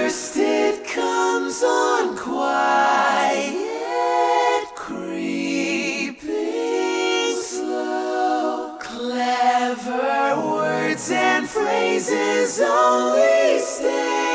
First it comes on quiet, creeping slow. Clever words and phrases always stay.